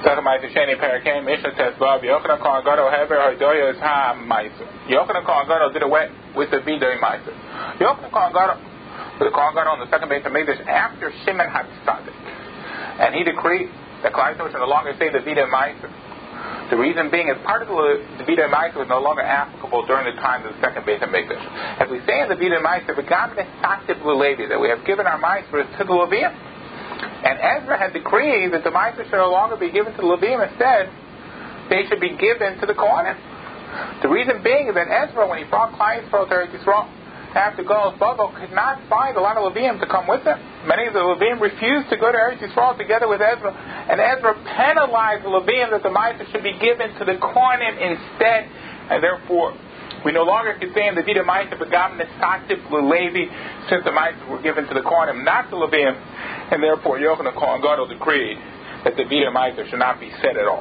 Yochanan Kohen Gadol did away with the Vidui Meiser. Yochanan Kohen Gadol, the Kohen Gadol on the second Beit HaMikdash after Shimon HaTzadik, and he decreed that Klal Yisrael should no longer say the Vidui Meiser. The reason being is part of the Vidui Meiser was no longer applicable during the time of the second Beit HaMikdash. As we say in the Vidui Meiser, that we have given our Meisers to the Leviim. And Ezra had decreed that the Meiser should no longer be given to the Leviim. Instead, they should be given to the Kohanim. The reason being is that Ezra, when he brought Klal Yisrael to Eretz Yisrael after Golus Bavel, could not find a lot of Leviim to come with him. Many of the Leviim refused to go to Eretz Yisrael together with Ezra, and Ezra penalized the Leviim that the Meiser should be given to the Kohanim instead, and therefore we no longer can say in the Vidui Meiser Begam Nesatip Levi, since the Meisers were given to the Kohanim, not the Leviim, and therefore Yochanan Kohen Gadol decreed that the Vidui Meiser should not be said at all.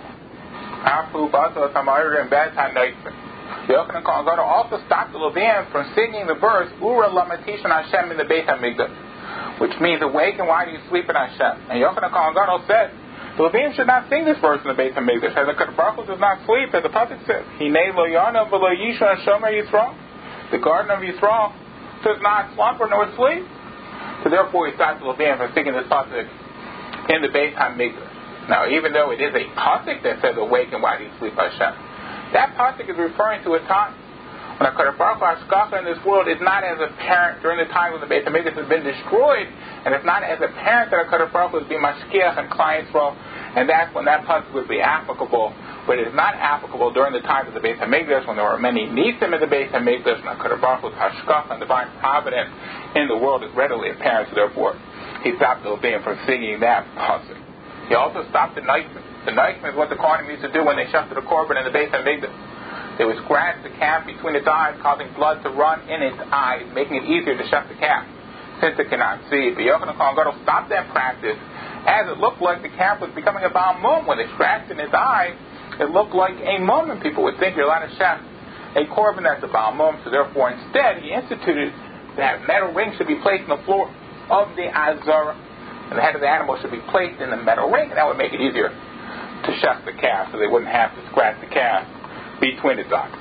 Yochanan Kohen Gadol also stopped the Leviim from singing the verse Ura Lamatishan Hashem in the Beit HaMikdash, which means awaken, why do you sleep in Hashem? And Yochanan Kohen Gadol said the Leviim should not sing this verse in the Beit HaMikdash, as the Kadosh Baruch Hu does not sleep, as the pasuk says, Hinei lo yana v'lo yishan shomer Yisrael. The garden of Yisrael does not slumber nor sleep. So therefore he stopped the Leviim from singing this pasuk in the Beit HaMikdash. Now, even though it is a pasuk that says, awaken, why do you sleep, Hashem? That pasuk is referring to a time when a Kadosh Baruch Hu Hashgacha in this world is not as apparent during the time when the Beit HaMikdash has been destroyed, and it's not as apparent that a Kadosh Baruch Hu is being Mashkiach and Klal Yisrael, and that's when that pasuk would be applicable. But it is not applicable during the time of the Beit HaMikdash, when there were many nisim in the Beit HaMikdash, and a Kadosh Baruch Hu's Hashgacha and divine providence in the world is readily apparent. So therefore, he stopped the Leviim from singing that pasuk. He also stopped the Neitman. The Neitman is what the Kohanim used to do when they shechted the korban in the Beit HaMikdash. They would scratch the calf between its eyes, causing blood to run in its eyes, making it easier to shecht the calf, since it cannot see. But Yochanan Kohen Gadol stopped that practice, as it looked like the calf was becoming a Baal Mum. When they scratched in its eye, it looked like a mum, and people would think you're allowed to shecht a korban that's a Baal Mum. So therefore, instead, he instituted that metal ring should be placed on the floor of the Azara, and the head of the animal should be placed in the metal ring, and that would make it easier to shecht the calf, so they wouldn't have to scratch the calf between its eyes.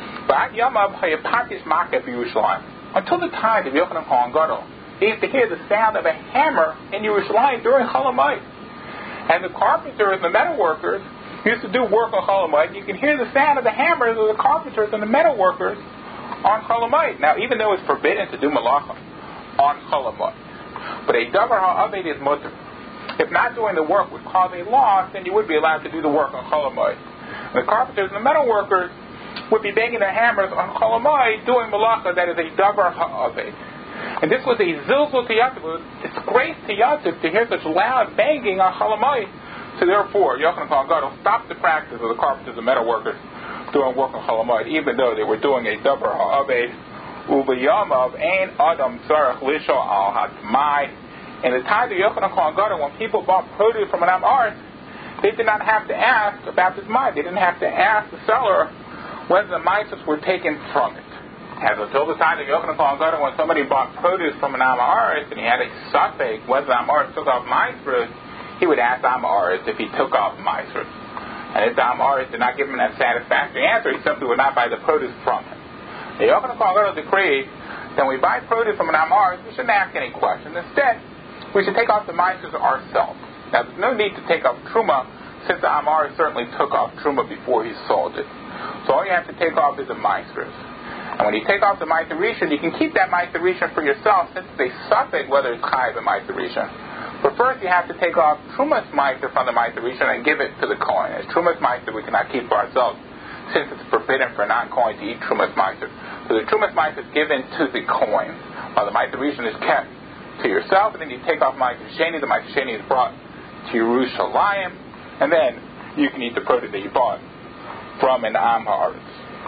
Until the time of Yochanan Kohen Gadol, he used to hear the sound of a hammer in Yerushalayim during Chol Hamoed. And the carpenters and the metal workers used to do work on Chol Hamoed. You can hear the sound of the hammers of the carpenters and the metal workers on Chol Hamoed. Now, even though it's forbidden to do malacha on Chol Hamoed, but a davar ha'aved is mutter. If not doing the work would cause a loss, then you would be allowed to do the work on Chol Hamoed. The carpenters and the metal workers would be banging their hammers on Chol Hamoed, doing malacha that is a davar ha'aved. And this was a zilzul to Yativ, a disgrace to Yativ to hear such loud banging on Chol Hamoed. So therefore, Yochanan Kohen Gadol stopped the practice of the carpenters and metal workers doing work on Chol Hamoed, even though they were doing a davar ha'aved. Ubiyamav ein adam tzarech lisho al hatmai. In the time of Yochanan Kohen Gadol, when people bought produce from an am aretz, they did not have to ask about this mine. They didn't have to ask the seller whether the mitzvahs were taken from it. As until the time of Yochanan Kohen Gadol, when somebody bought produce from an am aretz and he had a suffix whether the am aretz took off mitzvahs, he would ask the am aretz if he took off mitzvahs. And if the am aretz did not give him that satisfactory answer, he simply would not buy the produce from him. The Yochanan Kohen Gadol decreed that when we buy produce from an am aretz, we shouldn't ask any questions. Instead, we should take off the mitzvahs ourselves. Now, there's no need to take off truma, since the am aretz certainly took off truma before he sold it. So all you have to take off is the mitzvahs. And when you take off the mitzvah rishon, you can keep that mitzvah rishon for yourself, since it's a suffix whether it's chayiv or mitzvah rishon. But first, you have to take off trumas mitzvah from the mitzvah rishon and give it to the kohen. As trumas mitzvah, we cannot keep for ourselves, since it's forbidden for a non-kohen to eat trumas mitzvah. So the trumas mitzvah is given to the kohen, while the mitzvah rishon is kept to yourself, and then you take off mitzvah sheni. The mitzvah sheni is brought to Yerushalayim, and then you can eat the produce that you bought from an am haaretz.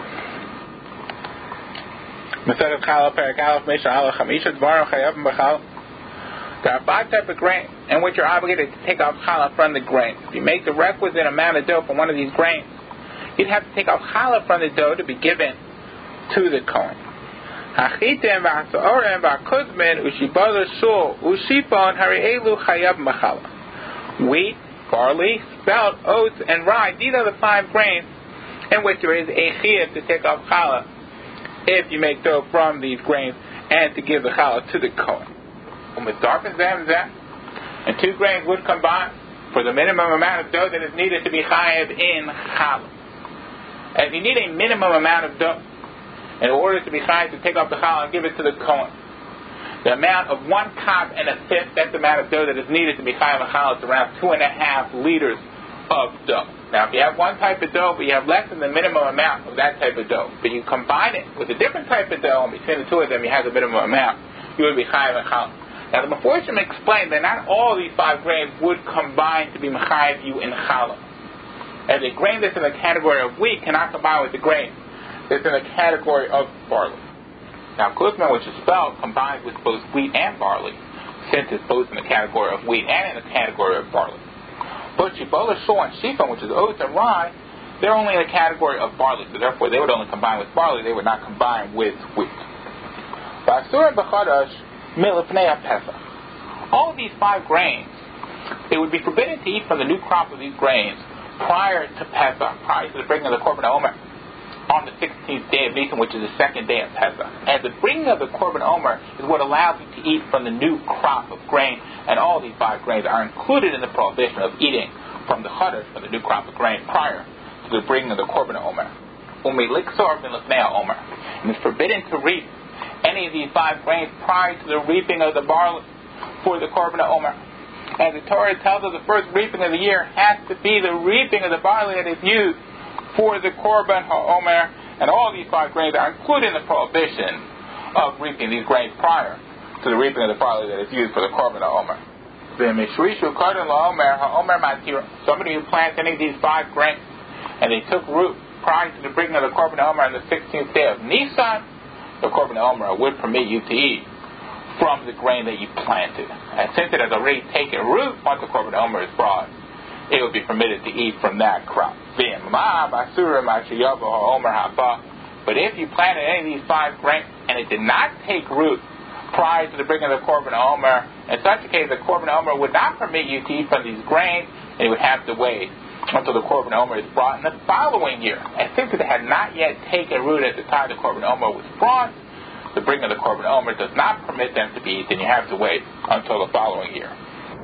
There are 5 types of grain in which you're obligated to take off challah from the grain. If you make the requisite amount of dough from one of these grains, you'd have to take off challah from the dough to be given to the kohen. Wheat, barley, spelt oats and rye. These are the 5 grains in which there is a chiyuv to take off challah if you make dough from these grains and to give the challah to the Kohen. And 2 grains would combine for the minimum amount of dough that is needed to be chayav in challah. And you need a minimum amount of dough in order to be chayav to take off the challah and give it to the Kohen. The amount of 1 cup and a fifth, that's the amount of dough that is needed to be chayav in challah. It's around 2.5 liters of dough. Now, if you have one type of dough, but you have less than the minimum amount of that type of dough, but you combine it with a different type of dough, and between the two of them you have the minimum amount, you would be chayav in challah. Now, the Meforshim explained that not all these 5 grains would combine to be mechayev you in challah. And the grain that's in the category of wheat cannot combine with the grain that's in the category of barley. Now, kuzman, which is spelled, combines with both wheat and barley, since it's both in the category of wheat and in the category of barley. But shibola, shor, and shifon, which is oats and rye, they're only in the category of barley, so therefore they would only combine with barley, they would not combine with wheat. Basur b'chadash milifnei Pesach. All of these 5 grains, it would be forbidden to eat from the new crop of these grains prior to Pesach, prior to the bringing of the Korban Omer, on the 16th day of Nisan, which is the 2nd day of Pesach. And the bringing of the Korban Omer is what allows you to eat from the new crop of grain, and all these 5 grains are included in the prohibition of eating from the chadash, from the new crop of grain, prior to the bringing of the Korban Omer. And it's forbidden to reap any of these 5 grains prior to the reaping of the barley for the Korban Omer. And the Torah tells us the first reaping of the year has to be the reaping of the barley that is used for the Korban HaOmer, and all these 5 grains are included in the prohibition of reaping these grains prior to the reaping of the barley that is used for the Korban HaOmer. Somebody who plants any of these 5 grains and they took root prior to the bringing of the Korban HaOmer on the 16th day of Nisan, the Korban HaOmer would permit you to eat from the grain that you planted. And since it has already taken root, once the Korban HaOmer is brought, it would be permitted to eat from that crop. But if you planted any of these 5 grains and it did not take root prior to the bringing of the Korban HaOmer, in such a case the Korban HaOmer would not permit you to eat from these grains, and you would have to wait until the Korban HaOmer is brought in the following year. And since it had not yet taken root at the time the Korban HaOmer was brought, the bringing of the Korban HaOmer does not permit them to be eaten. You have to wait until the following year.